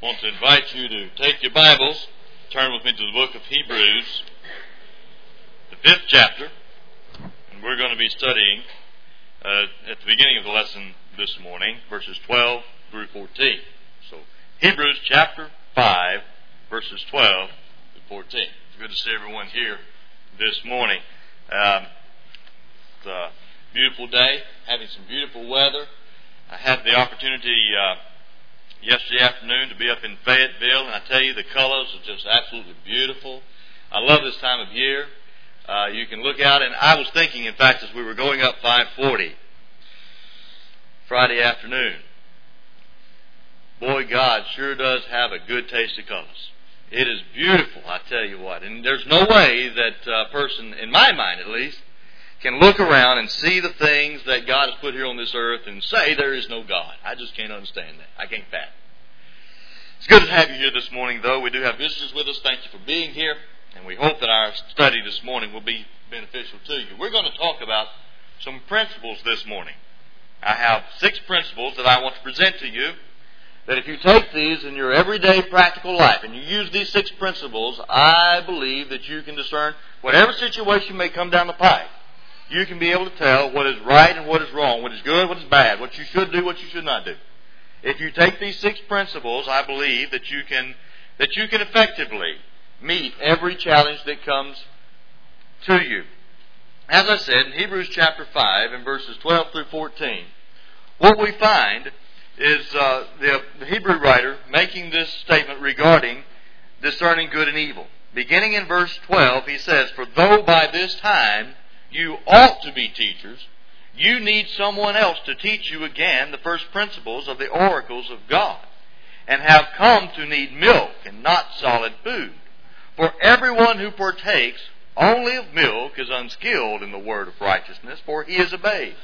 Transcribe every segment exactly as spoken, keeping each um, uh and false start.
want to invite you to take your Bibles, turn with me to the book of Hebrews, the fifth chapter, and we're going to be studying uh, at the beginning of the lesson this morning, verses twelve through fourteen. So, Hebrews chapter five, verses twelve through fourteen. It's good to see everyone here this morning. Um, it's a beautiful day, having some beautiful weather. I had the opportunity uh, yesterday afternoon to be up in Fayetteville, and I tell you, the colors are just absolutely beautiful. I love this time of year. Uh, you can look out, and I was thinking, in fact, as we were going up five forty Friday afternoon, boy, God sure does have a good taste of colors. It is beautiful, I tell you what. And there's no way that a person, in my mind at least, can look around and see the things that God has put here on this earth and say there is no God. I just can't understand that. I can't fathom. It's good to have you here this morning, though. We do have visitors with us. Thank you for being here. And we hope that our study this morning will be beneficial to you. We're going to talk about some principles this morning. I have six principles that I want to present to you, that if you take these in your everyday practical life and you use these six principles, I believe that you can discern whatever situation may come down the pike. You can be able to tell what is right and what is wrong, what is good, what is bad, what you should do, what you should not do. If you take these six principles, I believe that you can that you can effectively meet every challenge that comes to you. As I said, in Hebrews chapter five, in verses twelve through fourteen, what we find is uh, the, the Hebrew writer making this statement regarding discerning good and evil. Beginning in verse twelve, he says, "For though by this time you ought to be teachers, you need someone else to teach you again the first principles of the oracles of God, and have come to need milk and not solid food. For everyone who partakes only of milk is unskilled in the word of righteousness, for he is a babe.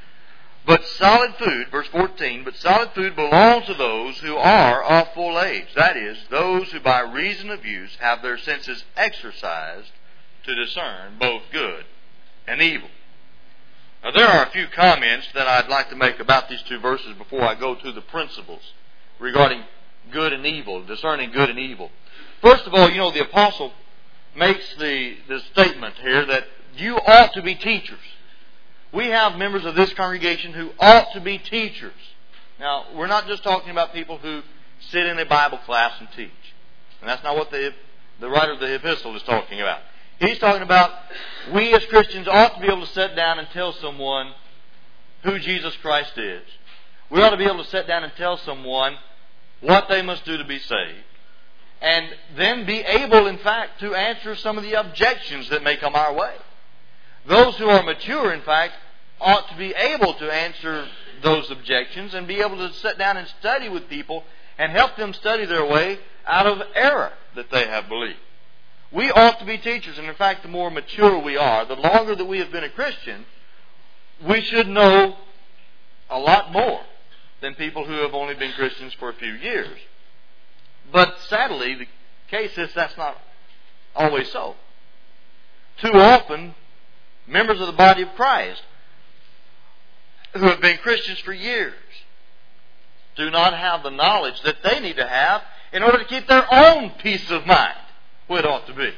But solid food," verse fourteen, "but solid food belongs to those who are of full age, that is, those who by reason of use have their senses exercised to discern both good and evil." Now, there are a few comments that I'd like to make about these two verses before I go to the principles regarding good and evil, discerning good and evil. First of all, you know, the apostle makes the, the statement here that you ought to be teachers. We have members of this congregation who ought to be teachers. Now, we're not just talking about people who sit in a Bible class and teach. And that's not what the, the writer of the epistle is talking about. He's talking about we as Christians ought to be able to sit down and tell someone who Jesus Christ is. We ought to be able to sit down and tell someone what they must do to be saved. And then be able, in fact, to answer some of the objections that may come our way. Those who are mature, in fact, ought to be able to answer those objections and be able to sit down and study with people and help them study their way out of error that they have believed. We ought to be teachers, and in fact, the more mature we are, the longer that we have been a Christian, we should know a lot more than people who have only been Christians for a few years. But sadly, the case is that's not always so. Too often, members of the body of Christ who have been Christians for years do not have the knowledge that they need to have in order to keep their own peace of mind where it ought to be.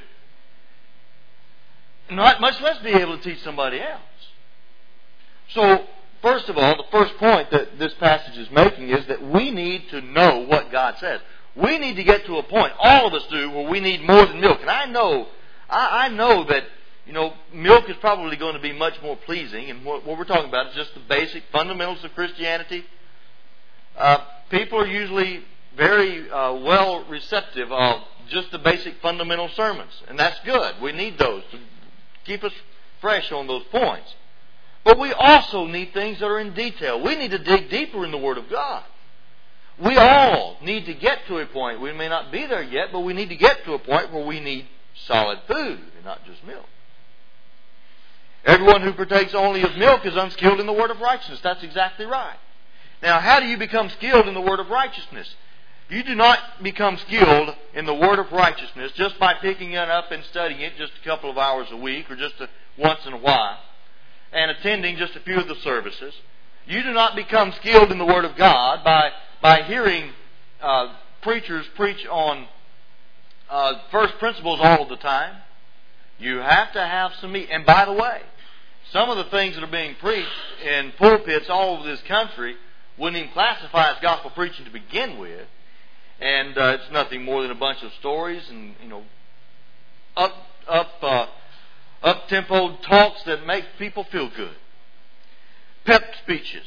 Not much less be able to teach somebody else. So, first of all, the first point that this passage is making is that we need to know what God says. We need to get to a point, all of us do, where we need more than milk. And I know, I, I know that, you know, milk is probably going to be much more pleasing. And what, what we're talking about is just the basic fundamentals of Christianity. Uh, people are usually very uh, well receptive of just the basic fundamental sermons. And that's good. We need those to keep us fresh on those points. But we also need things that are in detail. We need to dig deeper in the Word of God. We all need to get to a point, we may not be there yet, but we need to get to a point where we need solid food and not just milk. Everyone who partakes only of milk is unskilled in the word of righteousness. That's exactly right. Now, how do you become skilled in the word of righteousness? You do not become skilled in the word of righteousness just by picking it up and studying it just a couple of hours a week or just a, once in a while and attending just a few of the services. You do not become skilled in the word of God by, by hearing uh, preachers preach on uh, first principles all of the time. You have to have some meat. And by the way, some of the things that are being preached in pulpits all over this country wouldn't even classify as gospel preaching to begin with. And uh, it's nothing more than a bunch of stories and, you know, up up uh, up tempo talks that make people feel good. Pep speeches.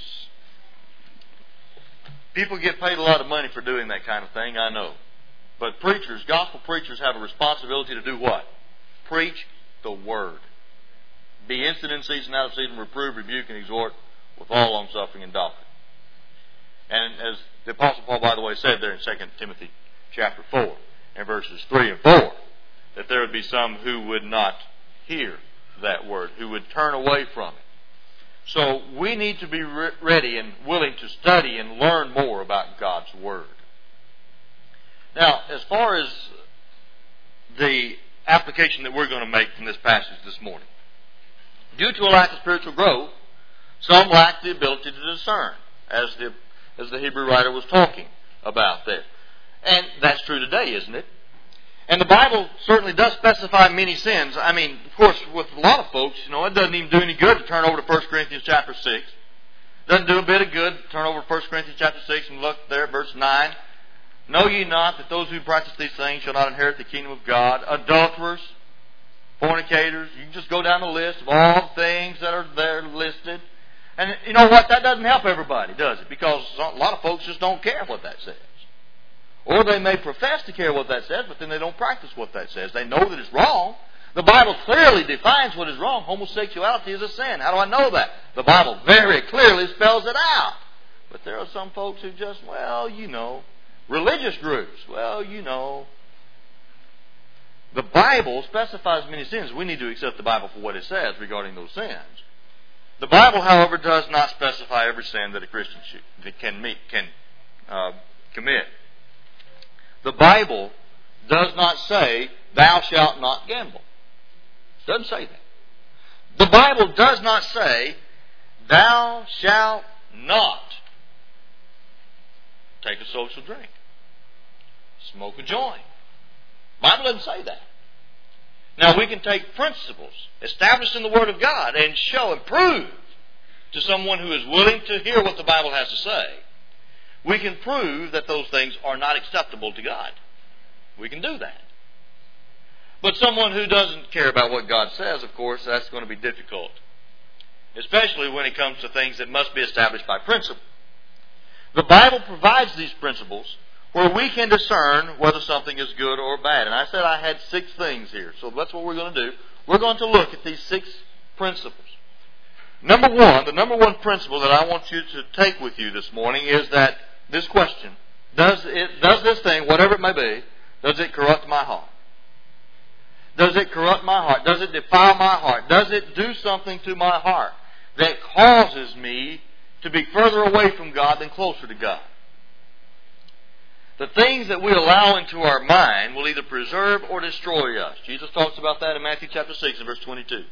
People get paid a lot of money for doing that kind of thing, I know. But preachers, gospel preachers, have a responsibility to do what? Preach the Word. Be instant in season, out of season, reprove, rebuke, and exhort with all longsuffering and doctrine. And as the Apostle Paul, by the way, said there in Second Timothy chapter four, and verses three and four, that there would be some who would not hear that word, who would turn away from it. So we need to be re- ready and willing to study and learn more about God's Word. Now, as far as the application that we're going to make from this passage this morning, due to a lack of spiritual growth, some lack the ability to discern, as the as the Hebrew writer was talking about there. And that's true today, isn't it? And the Bible certainly does specify many sins. I mean, of course, with a lot of folks, you know, it doesn't even do any good to turn over to First Corinthians chapter six. Doesn't do a bit of good to turn over to First Corinthians chapter six and look there at verse nine. Know ye not that those who practice these things shall not inherit the kingdom of God? Adulterers, fornicators, you can just go down the list of all the things that are there listed. And you know what? That doesn't help everybody, does it? Because a lot of folks just don't care what that says. Or they may profess to care what that says, but then they don't practice what that says. They know that it's wrong. The Bible clearly defines what is wrong. Homosexuality is a sin. How do I know that? The Bible very clearly spells it out. But there are some folks who just, well, you know, religious groups, well, you know. The Bible specifies many sins. We need to accept the Bible for what it says regarding those sins. The Bible, however, does not specify every sin that a Christian should, that can meet, can uh, commit. The Bible does not say, thou shalt not gamble. It doesn't say that. The Bible does not say, thou shalt not take a social drink, smoke a joint. The Bible doesn't say that. Now, we can take principles established in the Word of God and show and prove to someone who is willing to hear what the Bible has to say. We can prove that those things are not acceptable to God. We can do that. But someone who doesn't care about what God says, of course, that's going to be difficult. Especially when it comes to things that must be established by principle. The Bible provides these principles where we can discern whether something is good or bad. And I said I had six things here. So that's what we're going to do. We're going to look at these six principles. Number one, the number one principle that I want you to take with you this morning is that this question, does it, does this thing, whatever it may be, does it corrupt my heart? Does it corrupt my heart? Does it defile my heart? Does it do something to my heart that causes me to be further away from God than closer to God? The things that we allow into our mind will either preserve or destroy us. Jesus talks about that in Matthew chapter six and verse twenty-two.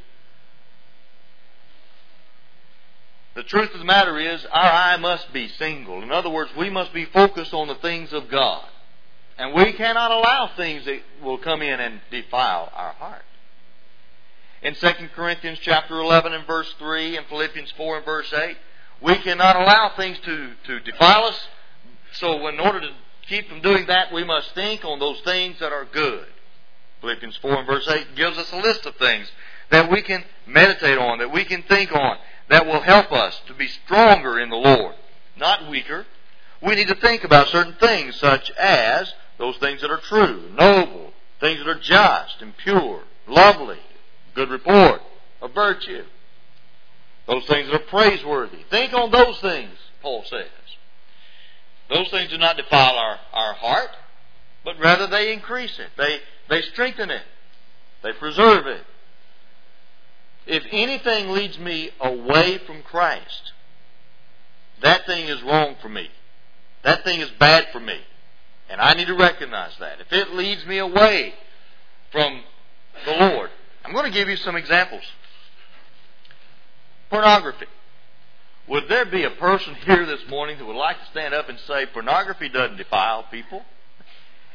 The truth of the matter is, our eye must be single. In other words, we must be focused on the things of God. And we cannot allow things that will come in and defile our heart. In Second Corinthians chapter eleven and verse three and Philippians four and verse eight, we cannot allow things to, to defile us. So in order to keep from doing that, we must think on those things that are good. Philippians four and verse eight gives us a list of things that we can meditate on, that we can think on, that will help us to be stronger in the Lord, not weaker. We need to think about certain things such as those things that are true, noble, things that are just and pure, lovely, good report, of virtue. Those things that are praiseworthy. Think on those things, Paul says. Those things do not defile our, our heart, but rather they increase it. They, they strengthen it. They preserve it. If anything leads me away from Christ, that thing is wrong for me. That thing is bad for me. And I need to recognize that. If it leads me away from the Lord, I'm going to give you some examples. Pornography. Would there be a person here this morning who would like to stand up and say pornography doesn't defile people?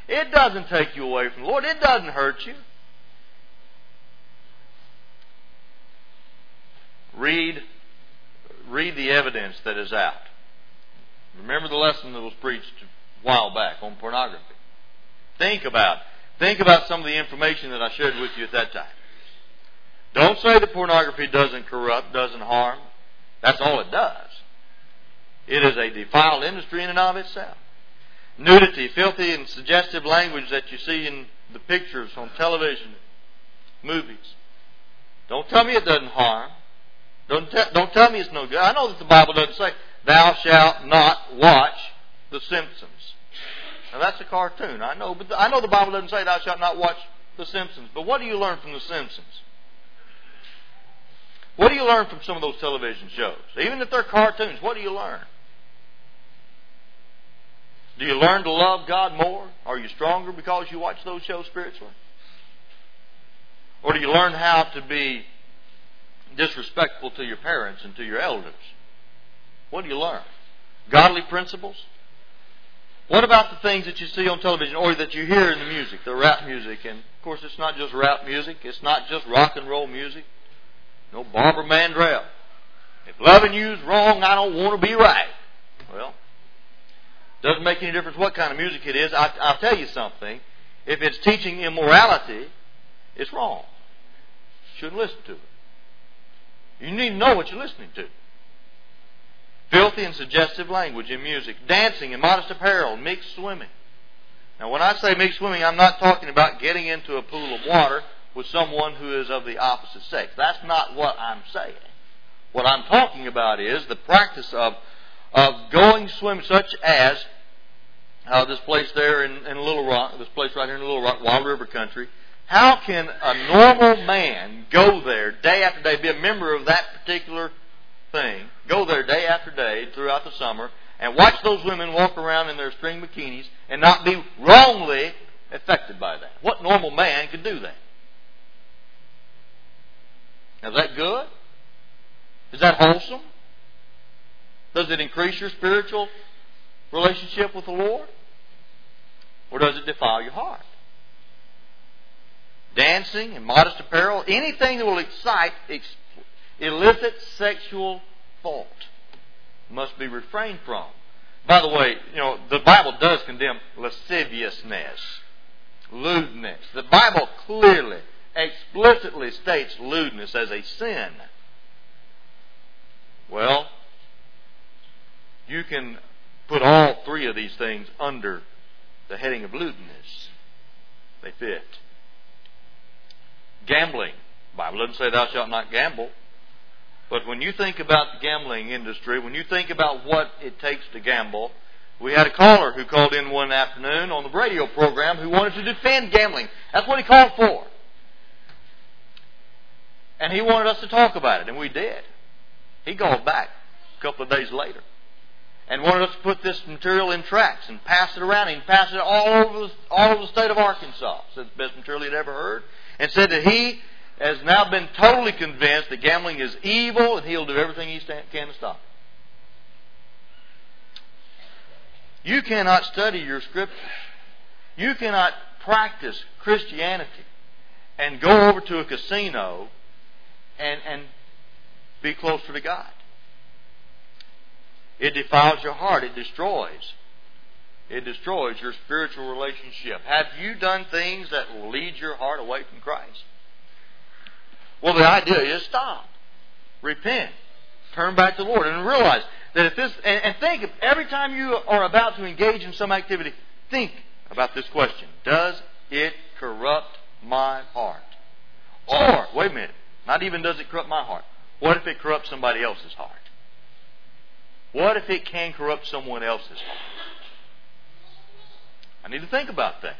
It doesn't take you away from the Lord. It doesn't hurt you. Read, read the evidence that is out. Remember the lesson that was preached a while back on pornography. Think about it. Think about some of the information that I shared with you at that time. Don't say that pornography doesn't corrupt, doesn't harm. That's all it does. It is a defiled industry in and of itself. Nudity, filthy and suggestive language that you see in the pictures on television, movies. Don't tell me it doesn't harm. Don't, te- don't tell me it's no good. I know that the Bible doesn't say, thou shalt not watch The Simpsons. Now that's a cartoon, I know, but I know the Bible doesn't say thou shalt not watch The Simpsons. But what do you learn from The Simpsons? What do you learn from some of those television shows? Even if they're cartoons, what do you learn? Do you learn to love God more? Are you stronger because you watch those shows spiritually? Or do you learn how to be disrespectful to your parents and to your elders? What do you learn? Godly principles? What about the things that you see on television or that you hear in the music, the rap music? And of course it's not just rap music. It's not just rock and roll music. No, Barbara Mandrell. If loving you is wrong, I don't want to be right. Well, doesn't make any difference what kind of music it is. I, I'll tell you something. If it's teaching immorality, it's wrong. You shouldn't listen to it. You need to know what you're listening to. Filthy and suggestive language in music. Dancing in modest apparel. Mixed swimming. Now when I say mixed swimming, I'm not talking about getting into a pool of water with someone who is of the opposite sex. That's not what I'm saying. What I'm talking about is the practice of, of going swimming, such as uh, this place there in, in Little Rock, this place right here in Little Rock, Wild River Country. How can a normal man go there day after day, be a member of that particular thing, go there day after day throughout the summer, and watch those women walk around in their string bikinis and not be wrongly affected by that? What normal man could do that? Now, is that good? Is that wholesome? Does it increase your spiritual relationship with the Lord? Or does it defile your heart? Dancing and modest apparel, anything that will excite, ex- elicit sexual thought must be refrained from. By the way, you know, the Bible does condemn lasciviousness, lewdness. The Bible clearly, explicitly states lewdness as a sin. Well, you can put all three of these things under the heading of lewdness. They fit. Gambling. The Bible doesn't say thou shalt not gamble. But when you think about the gambling industry, when you think about what it takes to gamble, we had a caller who called in one afternoon on the radio program who wanted to defend gambling. That's what he called for. And he wanted us to talk about it, and we did. He called back a couple of days later and wanted us to put this material in tracts and pass it around. He passed it all over the, all over the state of Arkansas. Said the best material he'd ever heard. And said that he has now been totally convinced that gambling is evil and he'll do everything he can to stop it. You cannot study your scriptures. You cannot practice Christianity and go over to a casino and, and be closer to God. It defiles your heart. It destroys. It destroys your spiritual relationship. Have you done things that will lead your heart away from Christ? Well, the idea is stop. Repent. Turn back to the Lord. And realize that if this, and, and think, every time you are about to engage in some activity, think about this question. Does it corrupt my heart? Or, wait a minute, not even does it corrupt my heart. What if it corrupts somebody else's heart? What if it can corrupt someone else's heart? I need to think about that.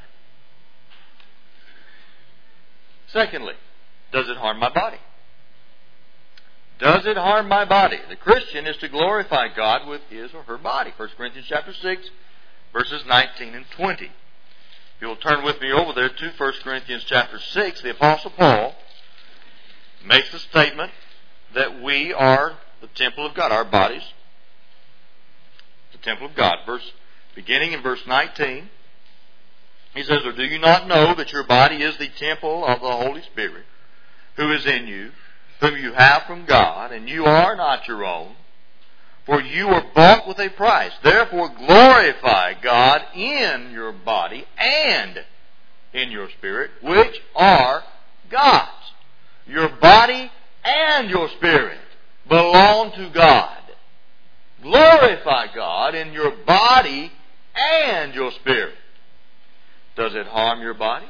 Secondly, does it harm my body? Does it harm my body? The Christian is to glorify God with his or her body. First Corinthians chapter six, verses nineteen and twenty. If you'll turn with me over there to First Corinthians chapter six, the Apostle Paul makes the statement that we are the temple of God, our bodies, the temple of God. Verse beginning in verse nineteen. He says, or do you not know that your body is the temple of the Holy Spirit, who is in you, whom you have from God, and you are not your own? For you were bought with a price. Therefore glorify God in your body and in your spirit, which are God's. Your body and your spirit belong to God. Glorify God in your body and your spirit. Does it harm your body?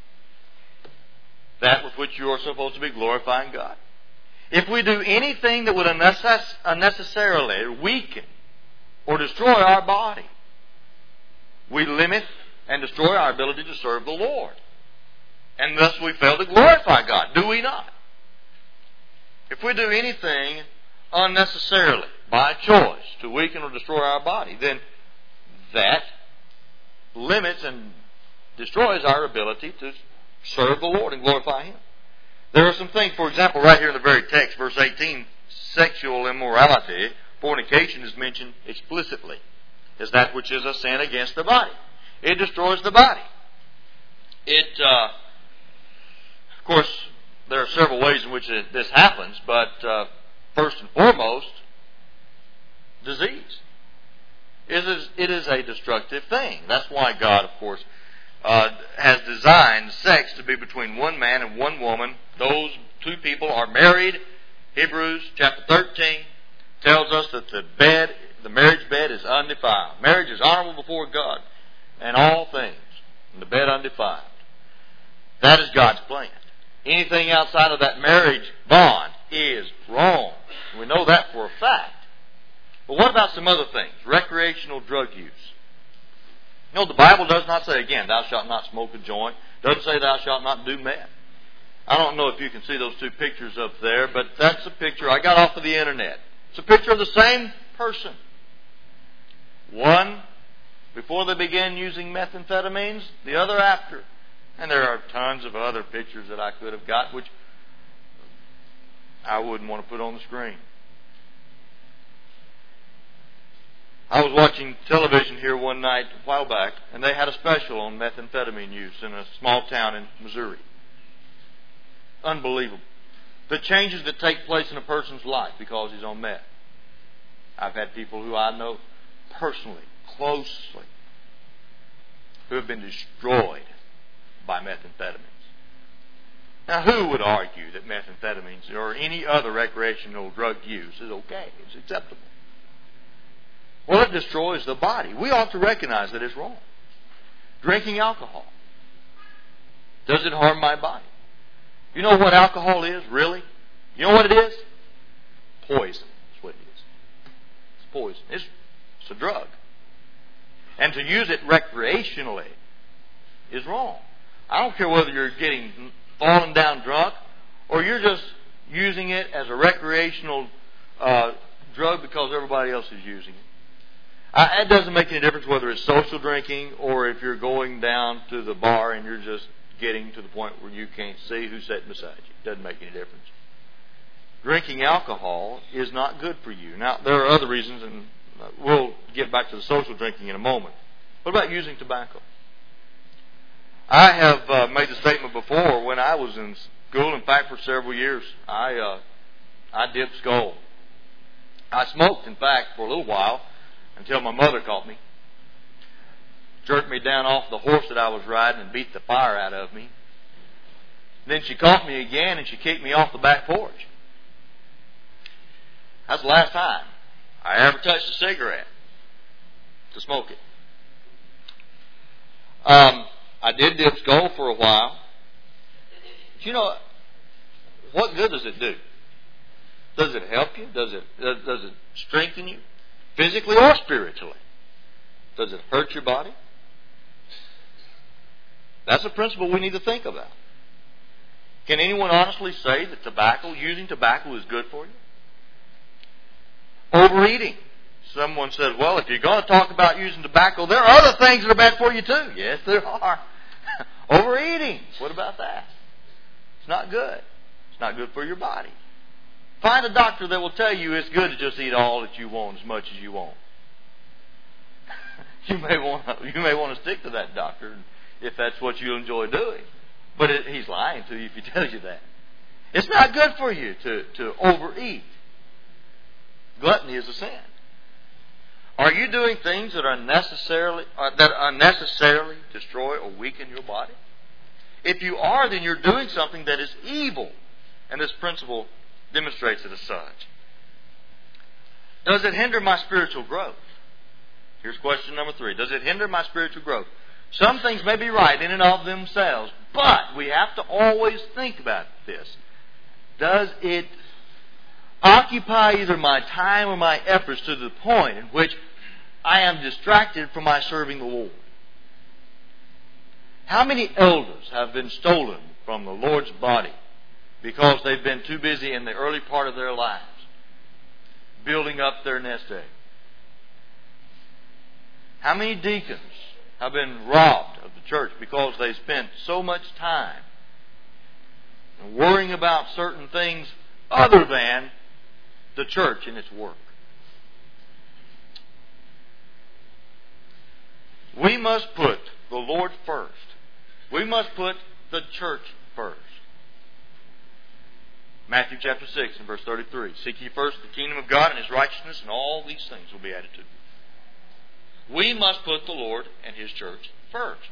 That with which you are supposed to be glorifying God. If we do anything that would unnecess- unnecessarily weaken or destroy our body, we limit and destroy our ability to serve the Lord. And thus we fail to glorify God, do we not? If we do anything unnecessarily, by choice, to weaken or destroy our body, then that limits and destroys our ability to serve the Lord and glorify Him. There are some things, for example, right here in the very text, verse eighteen, sexual immorality, fornication is mentioned explicitly as that which is a sin against the body. It destroys the body. It, uh, of course, there are several ways in which it, this happens, but uh, first and foremost, disease. It is, it is a destructive thing. That's why God, of course, Uh, has designed sex to be between one man and one woman. Those two people are married. Hebrews chapter thirteen tells us that the bed, the marriage bed is undefiled. Marriage is honorable before God and all things, and the bed undefiled. That is God's plan. Anything outside of that marriage bond is wrong. We know that for a fact. But what about some other things? Recreational drug use. No, the Bible does not say, again, thou shalt not smoke a joint. Doesn't say thou shalt not do meth. I don't know if you can see those two pictures up there, but that's a picture I got off of the internet. It's a picture of the same person. One before they began using methamphetamines, the other after. And there are tons of other pictures that I could have got, which I wouldn't want to put on the screen. I was watching television here one night a while back, and they had a special on methamphetamine use in a small town in Missouri. Unbelievable. The changes that take place in a person's life because he's on meth. I've had people who I know personally, closely, who have been destroyed by methamphetamines. Now, who would argue that methamphetamines or any other recreational drug use is okay, it's acceptable? Well, it destroys the body. We ought to recognize that it's wrong. Drinking alcohol. Does it harm my body? You know what alcohol is, really? You know what it is? Poison. That's what it is. It's poison. It's, it's a drug. And to use it recreationally is wrong. I don't care whether you're getting falling down drunk or you're just using it as a recreational uh, drug because everybody else is using it. Uh, it doesn't make any difference whether it's social drinking or if you're going down to the bar and you're just getting to the point where you can't see who's sitting beside you. It doesn't make any difference. Drinking alcohol is not good for you. Now, there are other reasons, and we'll get back to the social drinking in a moment. What about using tobacco? I have uh, made the statement before when I was in school. In fact, for several years, I uh, I dipped skull. I smoked, in fact, for a little while, until my mother caught me, jerked me down off the horse that I was riding and beat the fire out of me. Then she caught me again and she kicked me off the back porch. That's the last time I ever touched a cigarette to smoke it. Um, I did dip skull for a while. But you know, what good does it do? Does it help you? Does it does it strengthen you? Physically or spiritually? Does it hurt your body? That's a principle we need to think about. Can anyone honestly say that tobacco, using tobacco is good for you? Overeating. Someone says, well, if you're going to talk about using tobacco, there are other things that are bad for you too. Yes, there are. Overeating. What about that? It's not good. It's not good for your body. Find a doctor that will tell you it's good to just eat all that you want as much as you want. you may want to, you may want to stick to that doctor if that's what you enjoy doing. But it, he's lying to you if he tells you that. It's not good for you to, to overeat. Gluttony is a sin. Are you doing things that unnecessarily uh, that unnecessarily destroy or weaken your body? If you are, then you're doing something that is evil. And this principle demonstrates it as such. Does it hinder my spiritual growth? Here's question number three. Does it hinder my spiritual growth? Some things may be right in and of themselves, but we have to always think about this. Does it occupy either my time or my efforts to the point in which I am distracted from my serving the Lord? How many elders have been stolen from the Lord's body because they've been too busy in the early part of their lives building up their nest egg? How many deacons have been robbed of the church because they spent so much time worrying about certain things other than the church and its work? We must put the Lord first. We must put the church first. Matthew chapter six and verse thirty-three. Seek ye first the kingdom of God and His righteousness, and all these things will be added to you. We must put the Lord and His church first.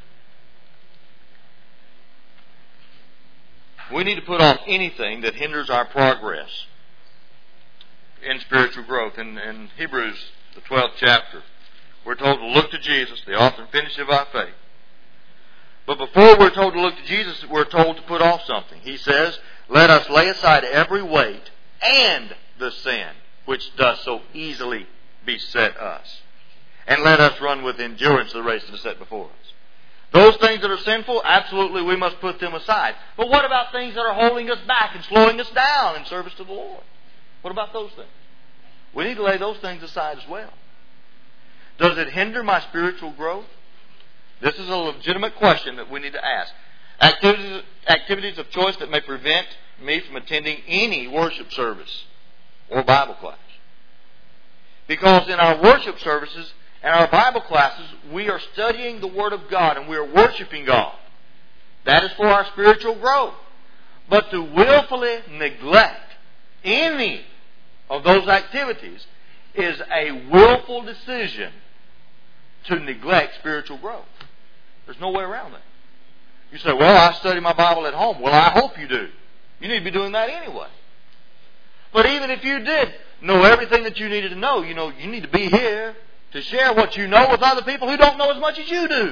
We need to put off anything that hinders our progress in spiritual growth. In, in Hebrews, the twelfth chapter, we're told to look to Jesus, the author and finisher of our faith. But before we're told to look to Jesus, we're told to put off something. He says, let us lay aside every weight and the sin which does so easily beset us. And let us run with endurance the race that is set before us. Those things that are sinful, absolutely we must put them aside. But what about things that are holding us back and slowing us down in service to the Lord? What about those things? We need to lay those things aside as well. Does it hinder my spiritual growth? This is a legitimate question that we need to ask. Activities, activities of choice that may prevent me from attending any worship service or Bible class. Because in our worship services and our Bible classes, we are studying the Word of God and we are worshiping God. That is for our spiritual growth. But to willfully neglect any of those activities is a willful decision to neglect spiritual growth. There's no way around that. You say, well, I study my Bible at home. Well, I hope you do. You need to be doing that anyway. But even if you did know everything that you needed to know, you know, you need to be here to share what you know with other people who don't know as much as you do.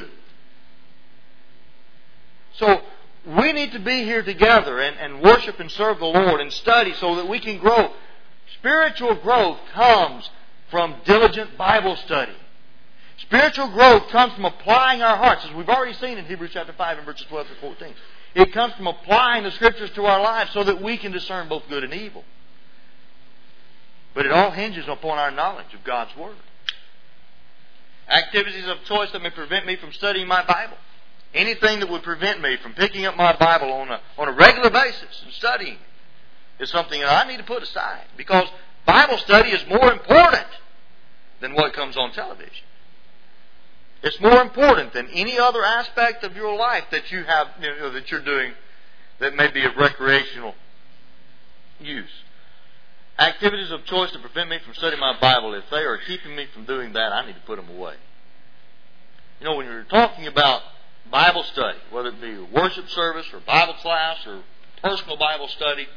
So we need to be here together and, and worship and serve the Lord and study so that we can grow. Spiritual growth comes from diligent Bible study. Spiritual growth comes from applying our hearts, as we've already seen in Hebrews chapter five and verses twelve to fourteen. It comes from applying the Scriptures to our lives so that we can discern both good and evil. But it all hinges upon our knowledge of God's Word. Activities of choice that may prevent me from studying my Bible. Anything that would prevent me from picking up my Bible on a, on a regular basis and studying is something that I need to put aside. Because Bible study is more important than what comes on television. It's more important than any other aspect of your life that you have, you know, that you're doing that may be of recreational use. Activities of choice to prevent me from studying my Bible, if they are keeping me from doing that, I need to put them away. You know, when you're talking about Bible study, whether it be a worship service or Bible class or personal Bible study,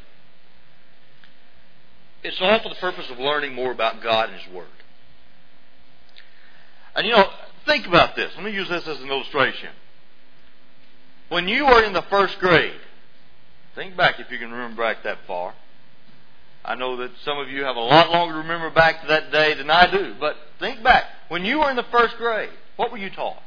it's all for the purpose of learning more about God and His Word. And you know, think about this. Let me use this as an illustration. When you were in the first grade, think back if you can remember back that far. I know that some of you have a lot longer to remember back to that day than I do. But think back. When you were in the first grade, what were you taught?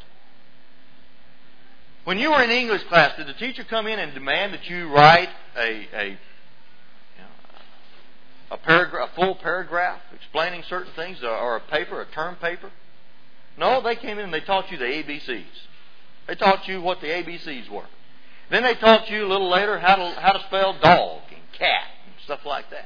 When you were in English class, did the teacher come in and demand that you write a a, you know, a paragraph, a full paragraph explaining certain things, or a paper, a term paper? No, they came in and they taught you the A B Cs. They taught you what the A B Cs were. Then they taught you a little later how to how to spell dog and cat and stuff like that.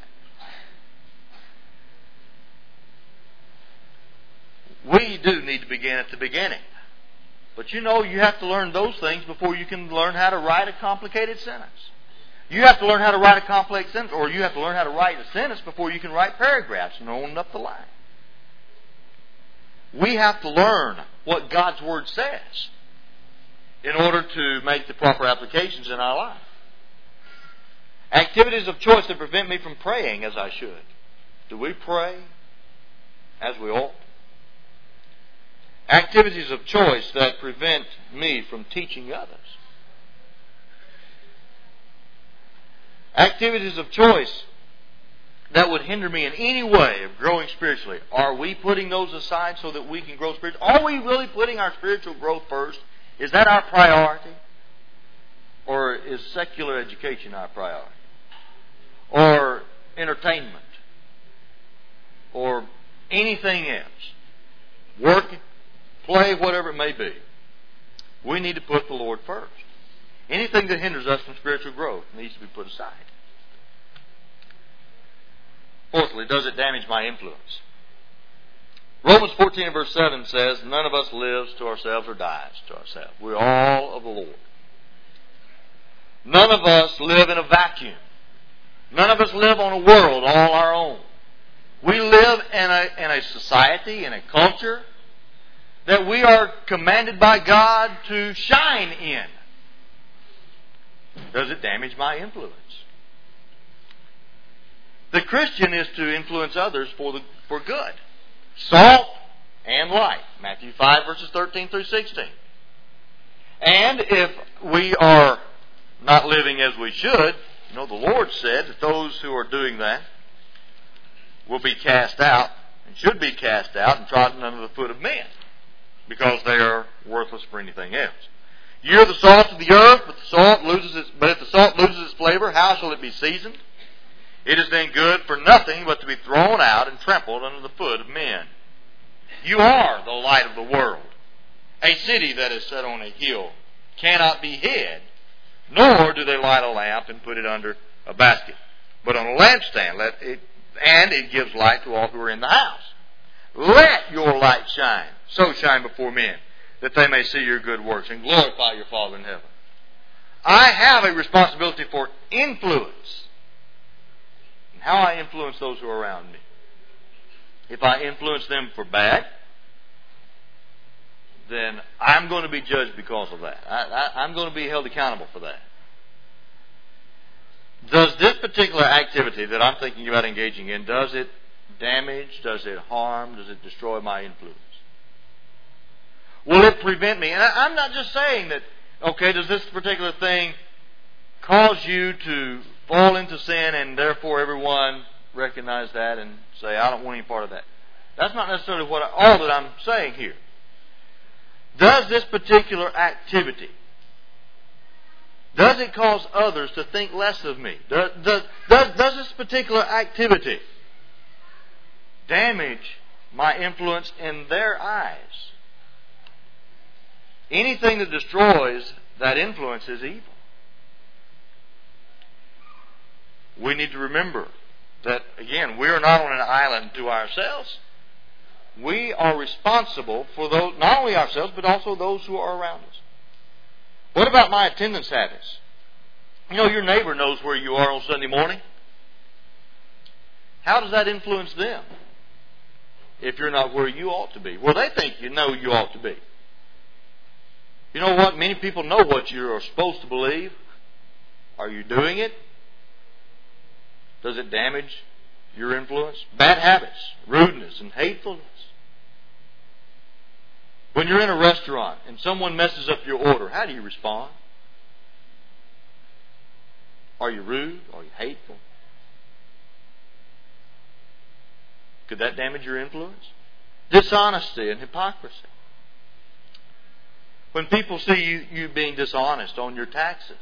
We do need to begin at the beginning. But you know, you have to learn those things before you can learn how to write a complicated sentence. You have to learn how to write a complex sentence, or you have to learn how to write a sentence before you can write paragraphs and open up the line. We have to learn what God's Word says in order to make the proper applications in our life. Activities of choice that prevent me from praying as I should. Do we pray as we ought? Activities of choice that prevent me from teaching others. Activities of choice that would hinder me in any way of growing spiritually. Are we putting those aside so that we can grow spiritually? Are we really putting our spiritual growth first? Is that our priority? Or is secular education our priority? Or entertainment? Or anything else? Work, play, whatever it may be. We need to put the Lord first. Anything that hinders us from spiritual growth needs to be put aside. Fourthly, does it damage my influence? Romans fourteen and verse seven says, none of us lives to ourselves or dies to ourselves. We're all of the Lord. None of us live in a vacuum. None of us live on a world all our own. We live in a, in a society, in a culture that we are commanded by God to shine in. Does it damage my influence? The Christian is to influence others for the for good. Salt and light. Matthew five verses thirteen through sixteen. And if we are not living as we should, you know, the Lord said that those who are doing that will be cast out and should be cast out and trodden under the foot of men, because they are worthless for anything else. You are the salt of the earth, but the salt loses its, but if the salt loses its flavor, how shall it be seasoned? It is then good for nothing but to be thrown out and trampled under the foot of men. You are the light of the world. A city that is set on a hill cannot be hid, nor do they light a lamp and put it under a basket, but on a lampstand, let it, and it gives light to all who are in the house. Let your light shine, so shine before men, that they may see your good works and glorify your Father in heaven. I have a responsibility for influence. And how I influence those who are around me. If I influence them for bad, then I'm going to be judged because of that. I, I, I'm going to be held accountable for that. Does this particular activity that I'm thinking about engaging in, does it damage, does it harm, does it destroy my influence? Will it prevent me? And I, I'm not just saying that, okay, does this particular thing cause you to fall into sin and therefore everyone recognize that and say, I don't want any part of that. That's not necessarily what I, all that I'm saying here. Does this particular activity, does it cause others to think less of me? Does, does, does, does this particular activity damage my influence in their eyes? Anything that destroys that influence is evil. We need to remember that, again, we are not on an island to ourselves. We are responsible for those, not only ourselves, but also those who are around us. What about my attendance habits? You know, your neighbor knows where you are on Sunday morning. How does that influence them if you're not where you ought to be? Well, they think you know you ought to be. You know what? Many people know what you are supposed to believe. Are you doing it? Does it damage your influence? Bad habits, rudeness, and hatefulness. When you're in a restaurant and someone messes up your order, how do you respond? Are you rude? Are you hateful? Could that damage your influence? Dishonesty and hypocrisy. When people see you, you being dishonest on your taxes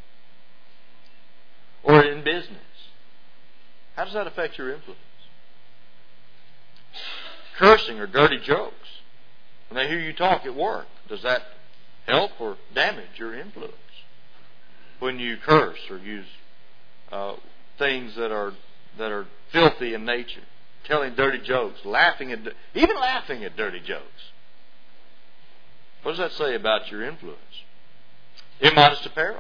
or in business, how does that affect your influence? Cursing or dirty jokes. When they hear you talk at work, does that help or damage your influence? When you curse or use uh, things that are that are filthy in nature, telling dirty jokes, laughing at even laughing at dirty jokes, What does that say about your influence? Immodest apparel.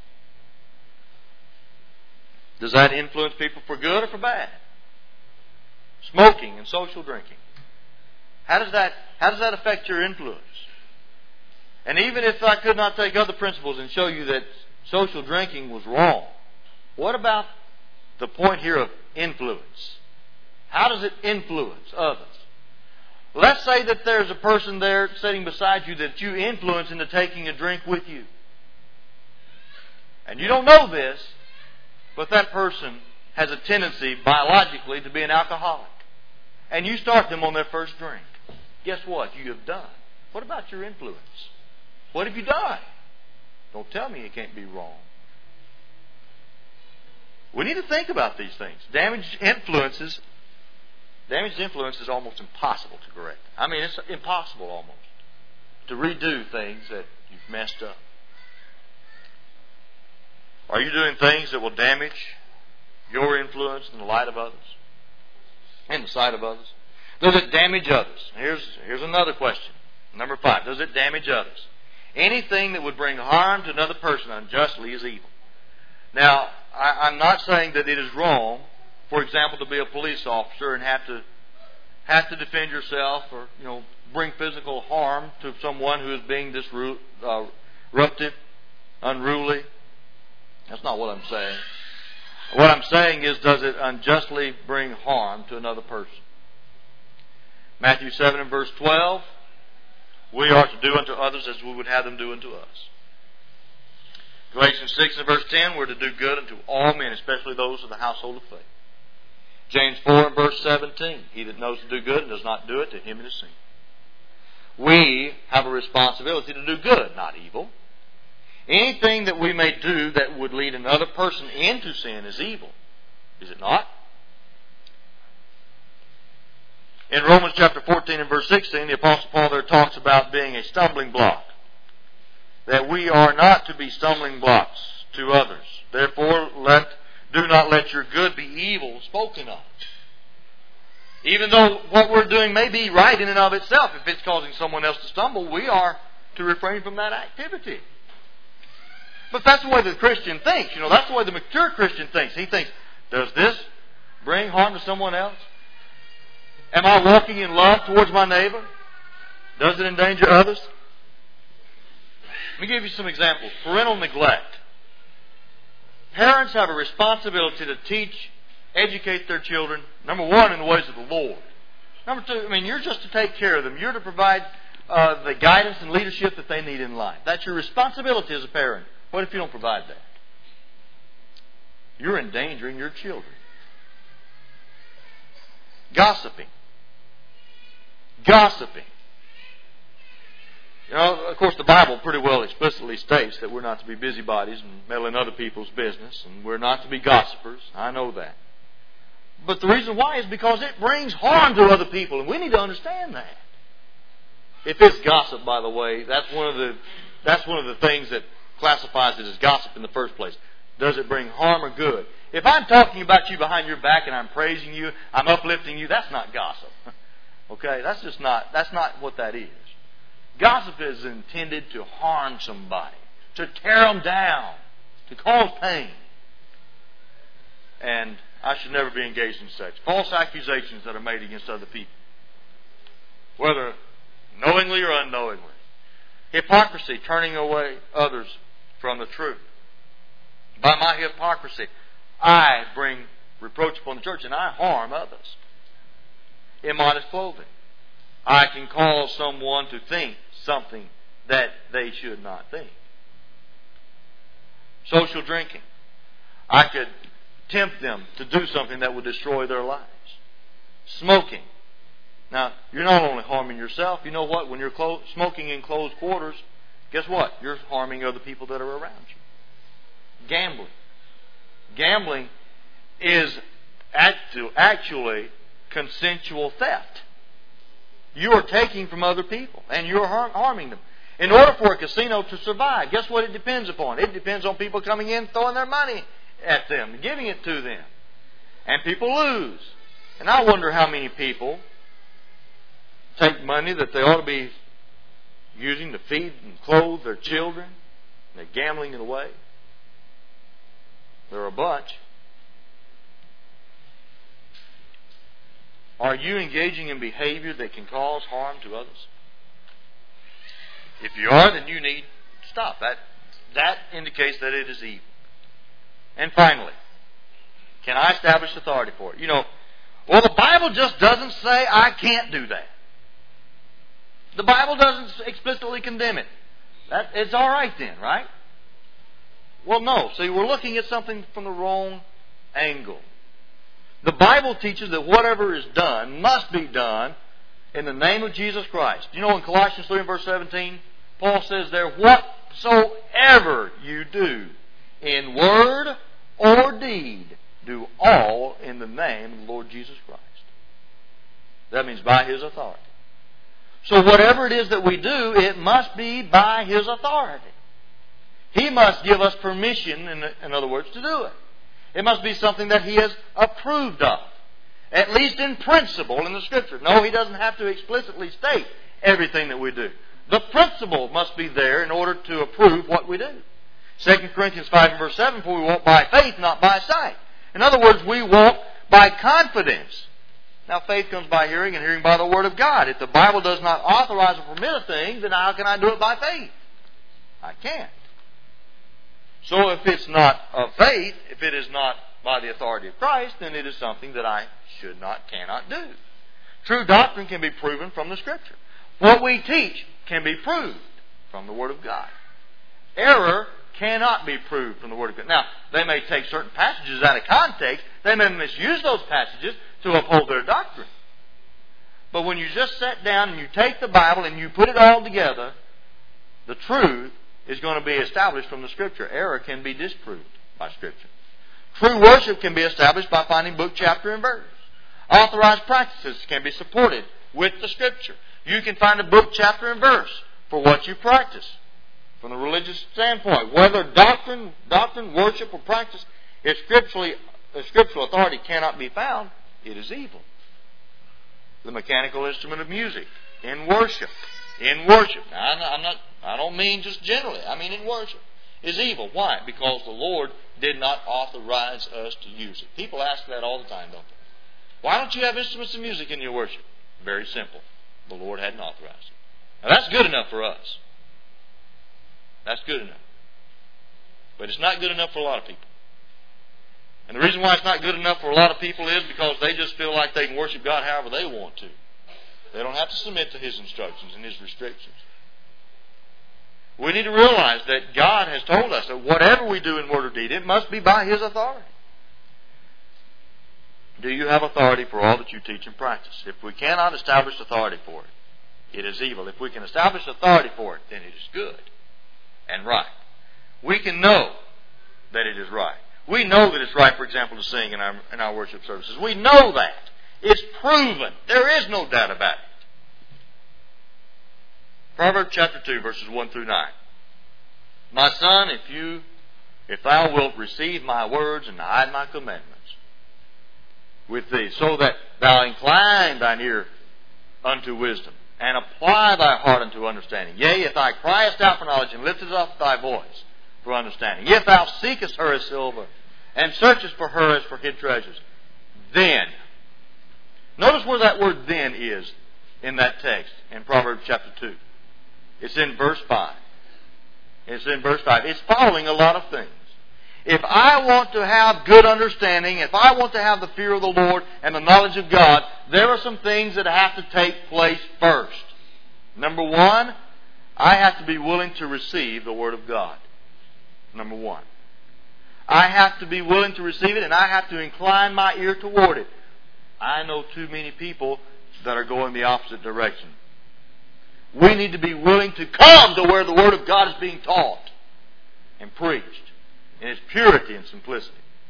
Does that influence people for good or for bad? Smoking and social drinking. How does that, how does that affect your influence? And even if I could not take other principles and show you that social drinking was wrong, what about the point here of influence? How does it influence others? Let's say that there's a person there sitting beside you that you influence into taking a drink with you. And you don't know this, but that person has a tendency biologically to be an alcoholic. And you start them on their first drink. Guess what you have done? What about your influence? What have you done? Don't tell me it can't be wrong. We need to think about these things. Damaged influences, damaged influence is almost impossible to correct. I mean, it's impossible almost to redo things that you've messed up. Are you doing things that will damage your influence in the light of others? In the sight of others? Does it damage others? Here's, here's another question. Number five. Does it damage others? Anything that would bring harm to another person unjustly is evil. Now, I, I'm not saying that it is wrong, for example, to be a police officer and have to have to defend yourself or, you know, bring physical harm to someone who is being disruptive, unruly. That's not what I'm saying. What I'm saying is, does it unjustly bring harm to another person? Matthew seven and verse twelve, we are to do unto others as we would have them do unto us. Galatians six and verse ten, we're to do good unto all men, especially those of the household of faith. James four and verse seventeen, he that knows to do good and does not do it, to him it is sin. We have a responsibility to do good, not evil. Anything that we may do that would lead another person into sin is evil. Is it not? In Romans chapter fourteen and verse sixteen, the Apostle Paul there talks about being a stumbling block. That we are not to be stumbling blocks to others. Therefore, let do not let your good be evil spoken of. Even though what we're doing may be right in and of itself, if it's causing someone else to stumble, we are to refrain from that activity. But that's the way the Christian thinks. You know, that's the way the mature Christian thinks. He thinks, does this bring harm to someone else? Am I walking in love towards my neighbor? Does it endanger others? Let me give you some examples. Parental neglect. Parents have a responsibility to teach, educate their children, number one, in the ways of the Lord. Number two, I mean, you're just to take care of them. You're to provide uh, the guidance and leadership that they need in life. That's your responsibility as a parent. What if you don't provide that? You're endangering your children. Gossiping. Gossiping. You know, of course, the Bible pretty well explicitly states that we're not to be busybodies and meddle in other people's business, and we're not to be gossipers. I know that. But the reason why is because it brings harm to other people, and we need to understand that. If it's gossip, by the way, that's one of the that's one of the things that classifies it as gossip in the first place. Does it bring harm or good? If I'm talking about you behind your back and I'm praising you, I'm uplifting you, that's not gossip. Okay? That's just not that's not what that is. Gossip is intended to harm somebody, to tear them down, to cause pain. And I should never be engaged in such. False accusations that are made against other people, whether knowingly or unknowingly. Hypocrisy, turning away others from the truth. By my hypocrisy, I bring reproach upon the church and I harm others. Immodest clothing. I can cause someone to think something that they should not think. Social drinking. I could tempt them to do something that would destroy their lives. Smoking. Now, you're not only harming yourself, you know what? When you're clo- smoking in closed quarters, guess what? You're harming other people that are around you. Gambling. Gambling is actu- actually consensual theft. You are taking from other people, and you're har- harming them. In order for a casino to survive, guess what it depends upon? It depends on people coming in, throwing their money at them, giving it to them. And people lose. And I wonder how many people take money that they ought to be using to feed and clothe their children. They're gambling it away. They're a bunch. Are you engaging in behavior that can cause harm to others? If you are, then you need to stop. That, that indicates that it is evil. And finally, can I establish authority for it? You know, well, the Bible just doesn't say I can't do that. The Bible doesn't explicitly condemn it. That, it's all right then, right? Well, no. See, we're looking at something from the wrong angle. The Bible teaches that whatever is done must be done in the name of Jesus Christ. You know, in Colossians three and verse seventeen, Paul says there, whatsoever you do in word or deed, do all in the name of the Lord Jesus Christ. That means by His authority. So whatever it is that we do, it must be by His authority. He must give us permission, in, in other words, to do it. It must be something that He has approved of. At least in principle in the Scripture. No, He doesn't have to explicitly state everything that we do. The principle must be there in order to approve what we do. Second Corinthians five and verse seven, for we walk by faith, not by sight. In other words, we walk by confidence. Now, faith comes by hearing, and hearing by the Word of God. If the Bible does not authorize or permit a thing, then how can I do it by faith? I can't. So if it's not of faith, if it is not by the authority of Christ, then it is something that I should not, cannot do. True doctrine can be proven from the Scripture. What we teach can be proved from the Word of God. Error cannot be proved from the Word of God. Now, they may take certain passages out of context. They may misuse those passages to uphold their doctrine. But when you just sit down and you take the Bible and you put it all together, the truth is going to be established from the Scripture. Error can be disproved by Scripture. True worship can be established by finding book, chapter, and verse. Authorized practices can be supported with the Scripture. You can find a book, chapter, and verse for what you practice from the religious standpoint. Whether doctrine, doctrine, worship, or practice, if scripturally, if scriptural authority cannot be found, it is evil. The mechanical instrument of music in worship, in worship. Now, I'm not, I'm not, I don't mean just generally. I mean in worship is evil. Why? Because the Lord did not authorize us to use it. People ask that all the time, don't they? Why don't you have instruments of music in your worship? Very simple. The Lord hadn't authorized it. Now that's good enough for us. That's good enough. But it's not good enough for a lot of people. And the reason why it's not good enough for a lot of people is because they just feel like they can worship God however they want to. They don't have to submit to His instructions and His restrictions. We need to realize that God has told us that whatever we do in word or deed, it must be by His authority. Do you have authority for all that you teach and practice? If we cannot establish authority for it, it is evil. If we can establish authority for it, then it is good and right. We can know that it is right. We know that it's right, for example, to sing in our, in our worship services. We know that. It's proven. There is no doubt about it. Proverbs chapter two, verses one through nine. My son, if you, if thou wilt receive my words and hide my commandments with thee, so that thou incline thine ear unto wisdom, and apply thy heart unto understanding. Yea, if thou criest out for knowledge, and liftest up thy voice for understanding. If thou seekest her as silver, and searchest for her as for hid treasures, then, notice where that word then is in that text, in Proverbs chapter two. It's in verse five. It's in verse five. It's following a lot of things. If I want to have good understanding, if I want to have the fear of the Lord and the knowledge of God, there are some things that have to take place first. Number one, I have to be willing to receive the Word of God. Number one. I have to be willing to receive it, and I have to incline my ear toward it. I know too many people that are going the opposite direction. We need to be willing to come to where the Word of God is being taught and preached in its purity and simplicity.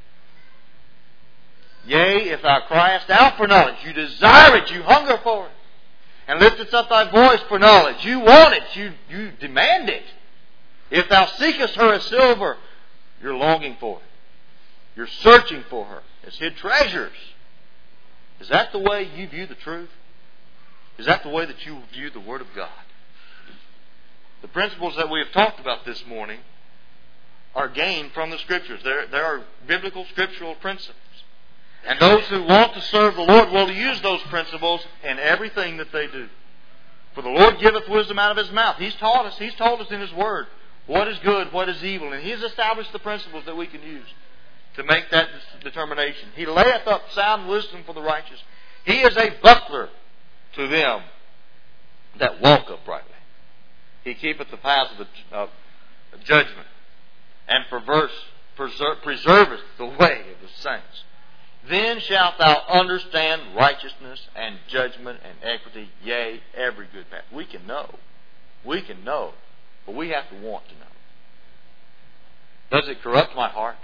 Yea, if thou criest out for knowledge, you desire it, you hunger for it, and liftest up thy voice for knowledge, you want it, you, you demand it. If thou seekest her as silver, you're longing for it. You're searching for her as hid treasures. Is that the way you view the truth? Is that the way that you view the Word of God? The principles that we have talked about this morning are gained from the Scriptures. There, there are biblical scriptural principles. And those who want to serve the Lord will use those principles in everything that they do. For the Lord giveth wisdom out of His mouth. He's taught us, He's told us in His Word what is good, what is evil. And He has established the principles that we can use to make that determination. He layeth up sound wisdom for the righteous. He is a buckler to them that walk uprightly. He keepeth the paths of, the, of judgment, and perverse preser- preserveth the way of the saints. Then shalt thou understand righteousness and judgment and equity, yea, every good path. We can know. We can know. But we have to want to know. Does it corrupt my heart?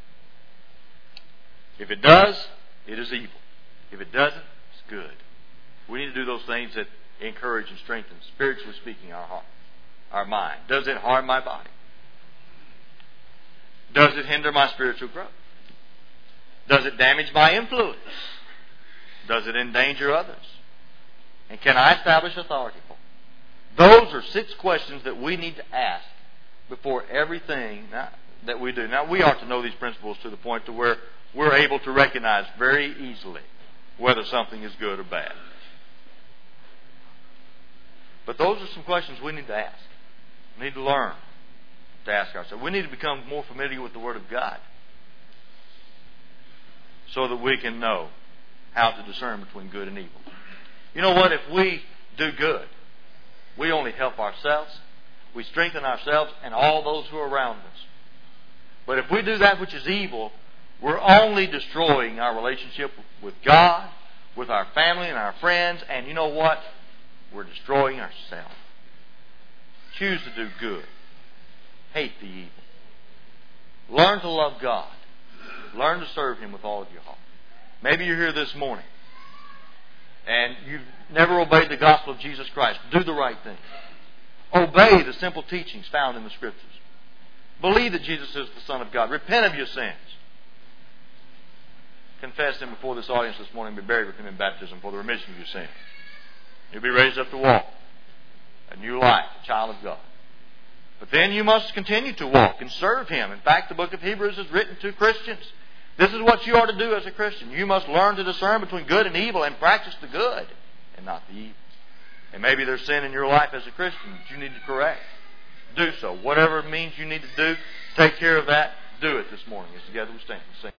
If it does, it is evil. If it doesn't, it's good. We need to do those things that encourage and strengthen, spiritually speaking, our heart, our mind. Does it harm my body? Does it hinder my spiritual growth? Does it damage my influence? Does it endanger others? And can I establish authority for it? Those are six questions that we need to ask before everything that we do. Now, we ought to know these principles to the point to where we're able to recognize very easily whether something is good or bad. But those are some questions we need to ask. We need to learn to ask ourselves. We need to become more familiar with the Word of God so that we can know how to discern between good and evil. You know what? If we do good, we only help ourselves, we strengthen ourselves and all those who are around us. But if we do that which is evil, we're only destroying our relationship with God, with our family and our friends, and you know what? We're destroying ourselves. Choose to do good. Hate the evil. Learn to love God. Learn to serve Him with all of your heart. Maybe you're here this morning and you've never obeyed the gospel of Jesus Christ. Do the right thing. Obey the simple teachings found in the Scriptures. Believe that Jesus is the Son of God. Repent of your sins. Confess Him before this audience this morning. Be buried with Him in baptism for the remission of your sins. You'll be raised up to walk a new life, a child of God. But then you must continue to walk and serve Him. In fact, the book of Hebrews is written to Christians. This is what you are to do as a Christian. You must learn to discern between good and evil and practice the good and not the evil. And maybe there's sin in your life as a Christian that you need to correct. Do so. Whatever it means you need to do, take care of that. Do it this morning as together we stand and sing.